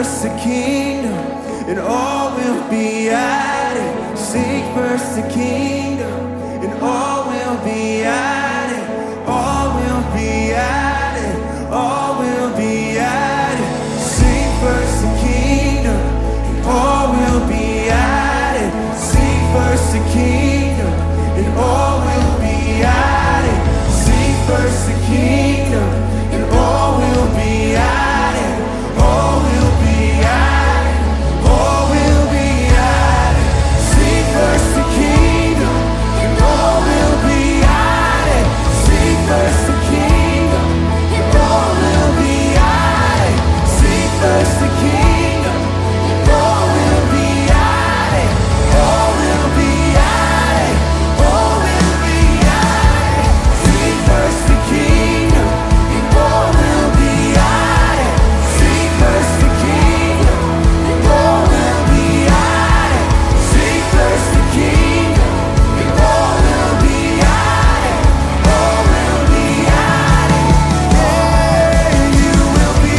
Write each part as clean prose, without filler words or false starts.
first the kingdom, and all will be added. Seek first the kingdom, and all will be added. All will be added. All will be added. Seek first the kingdom, and all will be added. Seek first the kingdom, and all will be added. Seek first the kingdom, and all will be added. All will be added. All will be added. Seek first the kingdom, and all will be added. Seek first the kingdom, and all will be added. Seek first the kingdom, and all will be added. All will be added. All will be added. Seek first the kingdom, and all will be added. Seek first the kingdom, and all will be added. Seek first the kingdom, and all will be added. All will be added. And you will be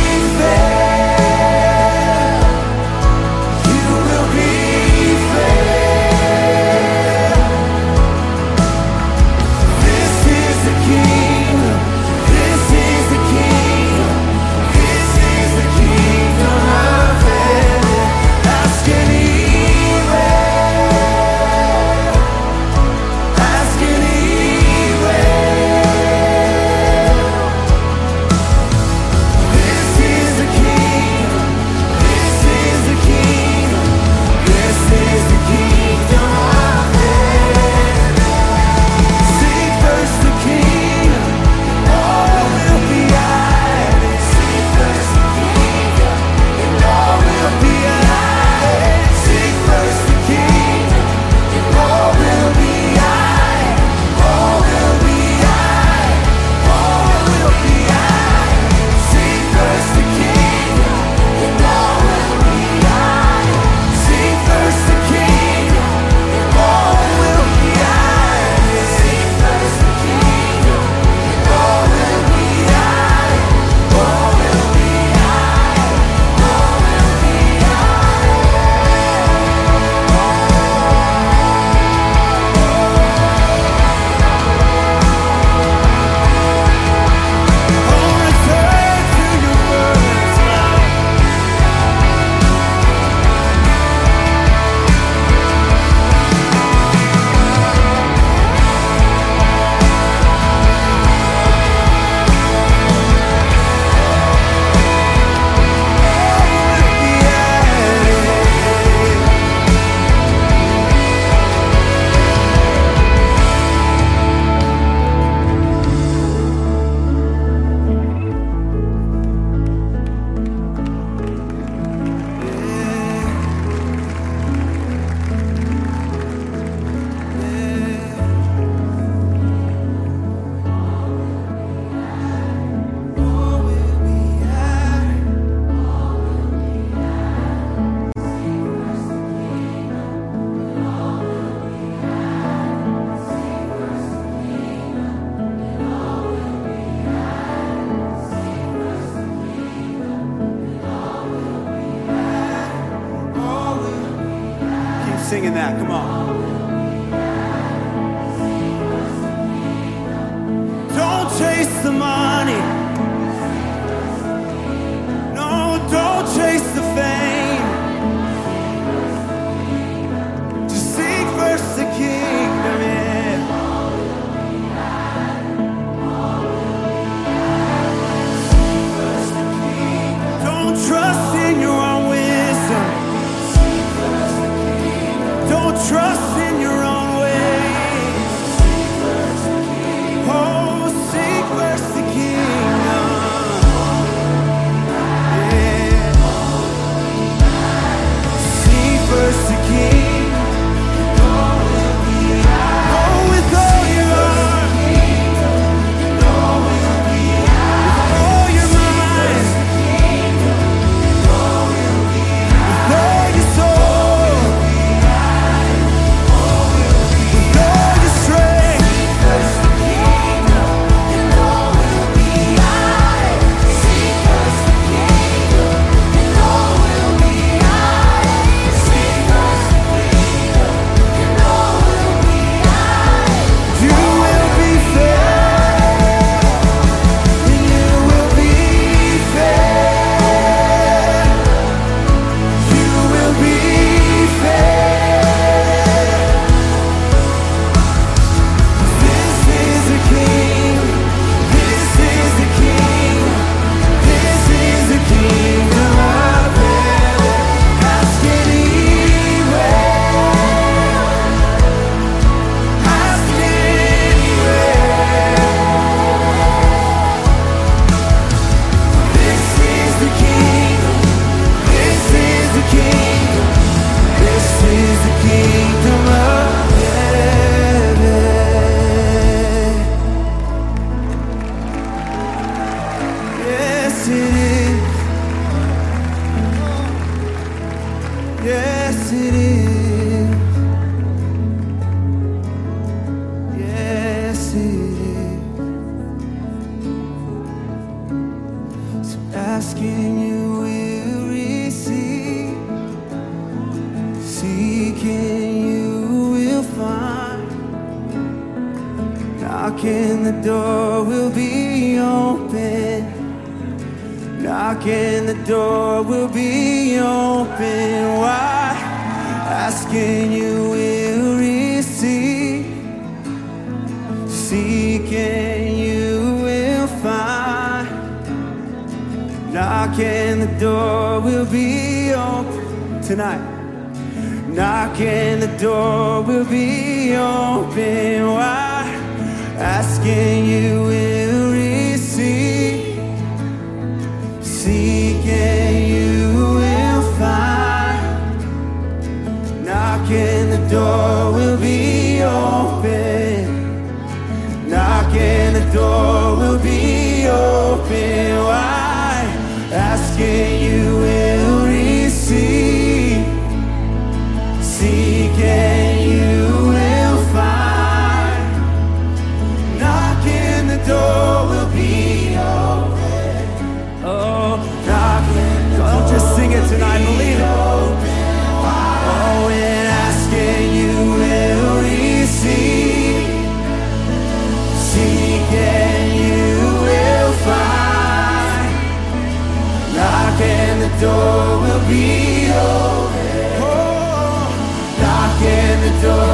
fed. You will be fed. This is the kingdom. This is the kingdom. This is the kingdom of heaven. Ask anywhere. Ask anywhere. This is the kingdom. This is the kingdom. This is the kingdom of heaven. Seek first the kingdom, all will be added. Seek first the kingdom, and all will be added. Seek first the kingdom, and all will be added. All will be added. All will be added. Seek first the kingdom, and all will be added. Seek first the kingdom, and all will be added. Seek first the kingdom, and all will be added. All will be added. All will be added. I'll return to your words, Lord. Keep singing that, come on. Don't chase the money. No, don't chase the fame. Just seek first the kingdom, yeah. Don't trust in your own wisdom. Don't trust it is. Yes, it is. So asking you will receive, seeking you will find, knocking the door will be open, knocking the door will be open wide, asking you will receive, seeking you will find, knocking the door will be open tonight. Knocking the door will be open wide, asking you will receive, seeking you will find, knocking the door will be open, knocking the door will be open wide, asking you will receive, seeking you will find, knocking the door will be open. Oh, knocking. Don't just sing it tonight, believe it. Oh, and asking you will receive, seeking you will find, knocking the door will be open. Oh, knocking the door